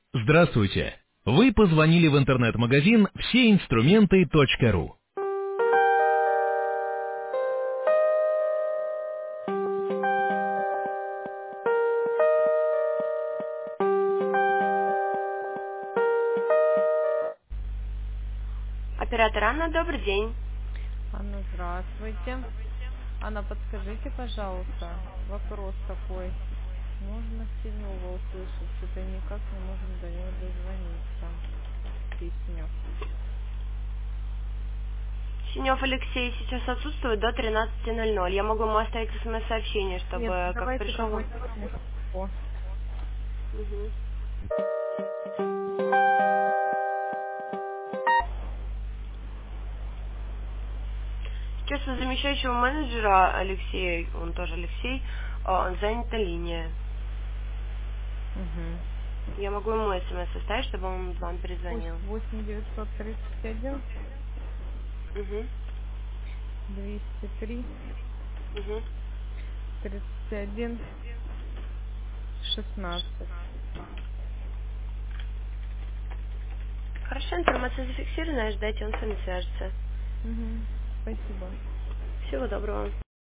Здравствуйте! Вы позвонили в интернет-магазин всеинструменты.ру. Оператор Анна, добрый день. Анна, здравствуйте. Анна, подскажите, пожалуйста, вопрос такой. Можно Синева услышать, что-то никак не можем до него дозвониться. Песню. Синев Алексей сейчас отсутствует до 13:00. Я могу ему оставить смс-сообщение, Нет, чтобы как давайте пришел. кого-нибудь легко. Мгм. Сейчас у замещающего менеджера Алексея, он тоже Алексей, занята линия. Угу. Я могу ему смс оставить, чтобы он вам перезвонил. 8 931 Угу. 203 Угу. 31 16. Хорошо, информация зафиксирована, ждайте, он с вами свяжется. Угу. Спасибо. Всего доброго.